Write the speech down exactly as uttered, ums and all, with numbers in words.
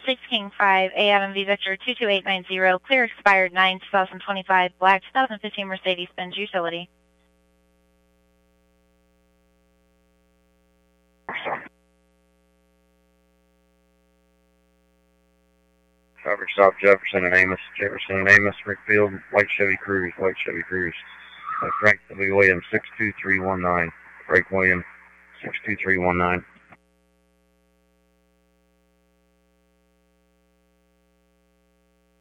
six King five, A Adam V Victor two two eight nine zero, clear expired nine twenty twenty-five, black twenty fifteen Mercedes-Benz utility. Traffic stop Jefferson and Amos, Jefferson and Amos, Rickfield, white Chevy Cruze, white Chevy Cruze. Uh, Frank W. Williams, six two three one nine, Frank Williams, six two three one nine.